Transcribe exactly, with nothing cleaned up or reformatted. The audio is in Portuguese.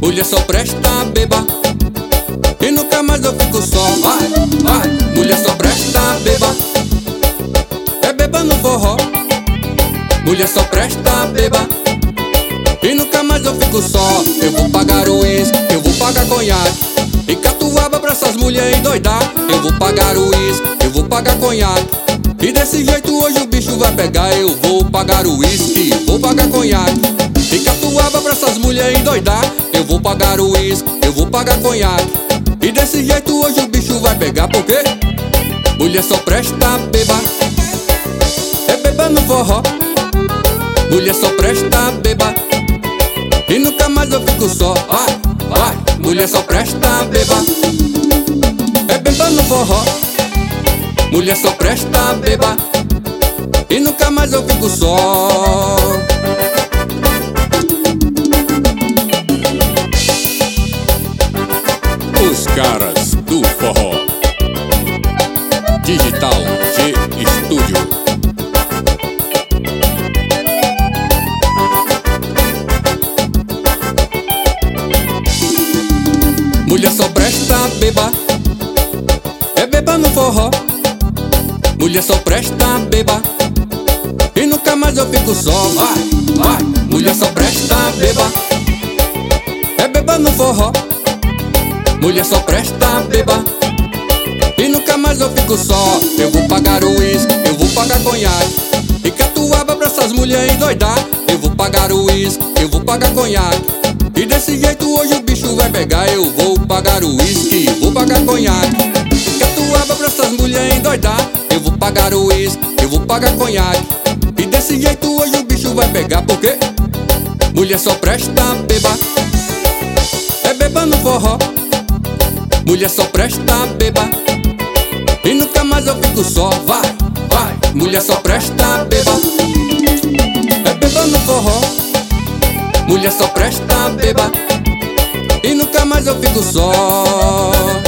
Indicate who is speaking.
Speaker 1: mulher só presta beba, e nunca mais eu fico só. Vai, vai, mulher só presta beba, é beba no forró. Mulher só presta beba, e nunca mais eu fico só. Eu vou pagar o uísque, eu vou pagar conhaque, e catuaba pra essas mulheres endoidar. Eu vou pagar o uísque, eu vou pagar conhaque, e desse jeito hoje o bicho vai pegar. Eu vou pagar o uísque, vou pagar conhaque, e catuaba pra essas mulheres endoidar. Eu vou pagar o uísque, eu vou pagar conhaque, e desse jeito hoje o bicho vai pegar. Por quê? Mulher só presta beba, é beba no forró. Mulher só presta beba, e nunca mais eu fico só. Vai, vai, mulher só presta beba, é beba no forró. Mulher só presta beba, e nunca mais eu fico só.
Speaker 2: Os caras do forró. Digital G Studio.
Speaker 1: Mulher só presta beba, é beba no forró. Mulher só presta beba, e nunca mais eu fico só. Vai, vai, mulher só presta beba, é beba no forró. Mulher só presta beba, e nunca mais eu fico só. Eu vou pagar o uísque, eu vou pagar conhaque, e catuaba pra essas mulheres endoidar. Eu vou pagar o uísque, eu vou pagar conhaque, e desse jeito hoje o bicho vai pegar. Eu vou pagar o uísque, vou pagar conhaque, e catuaba pra essas mulheres endoidar. Eu vou pagar o uísque, eu vou pagar conhaque, e desse jeito hoje o bicho vai pegar. Por quê? Mulher só presta beba, é beba no forró. Mulher só presta beba, e nunca mais eu fico só. Vai, vai, mulher só presta beba, é beba no forró. Mulher só presta beba, e nunca mais eu fico só.